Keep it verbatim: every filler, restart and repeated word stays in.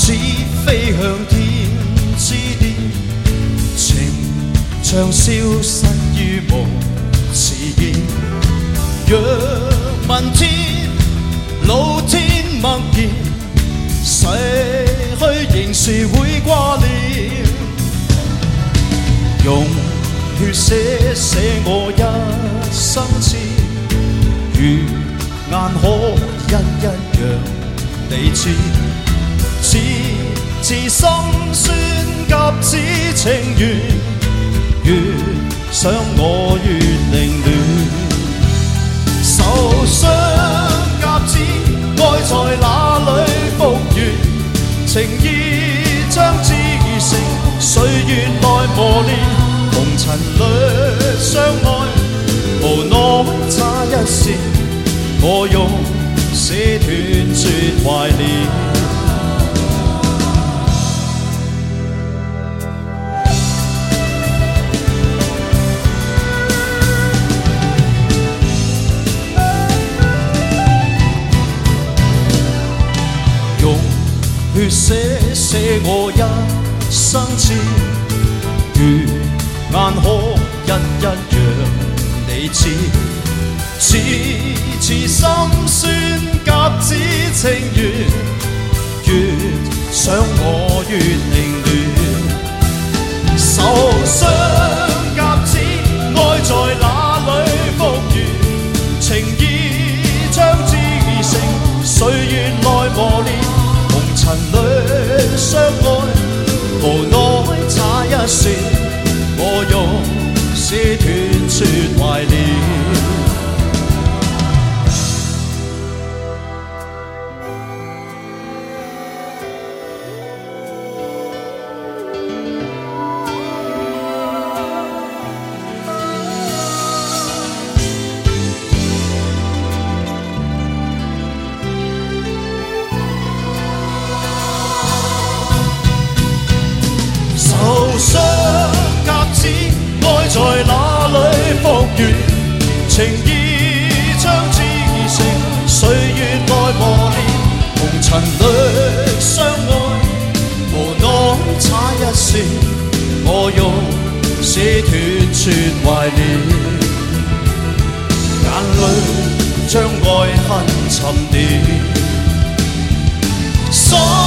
似飛向天之巔，情像消失於無自見。若問天，老天默然，逝去仍是會掛念。用血寫寫我一生痴，如眼可一一讓你知。次次心酸夾子情緣，越想我越凌亂。受傷夾子愛在哪裏復原？情意將至成歲月內磨練，紅塵裏相愛，無奈差一線，我用寫斷絕懷念。血寫寫我一生痴，如眼可一一讓你知。次次心酸夾子情緣，越想我越凌亂。受傷夾子愛在哪裏復原？情意將至成歲月內磨練。塵裏相愛，無奈差一線，我用寫斷絕懷念。受傷夾子愛在哪裏復原？情意將至成歲月內磨練，紅塵裏相愛，無奈差一線，我用寫斷絕懷念。眼裏將愛恨沉澱。